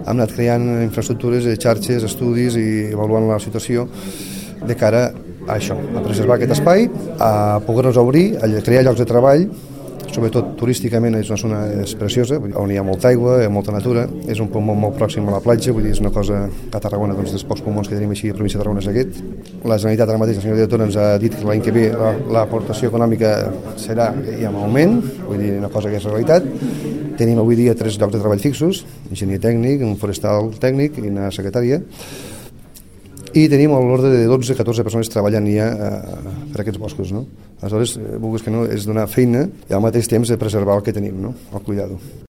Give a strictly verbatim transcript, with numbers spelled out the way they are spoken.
hem anat creant infraestructures, xarxes, estudis i avaluant la situació de cara a això, a preservar aquest espai, a poder-nos obrir, a crear llocs de treball, sobretot turísticament és una zona és preciosa, on hi ha molta aigua, hi ha molta natura, és un punt molt, molt pròxim a la platja, vull dir, és una cosa a Tarragona, doncs, dels pocs pulmons que tenim així a la província de Tarragona és aquest. La Generalitat ara mateix, la senyora directora ens ha dit que l'any que ve l'aportació econòmica serà i amb augment, vull dir, una cosa que és realitat. Tenim avui dia tres llocs de treball fixos, enginyer tècnic, un forestal tècnic i una secretària, i tenim a l'ordre de dotze a catorze persones treballant ja eh, per aquests boscos, no? Aleshores, vulguis que no, és donar feina i al mateix temps de preservar el que tenim, no? El cuidado.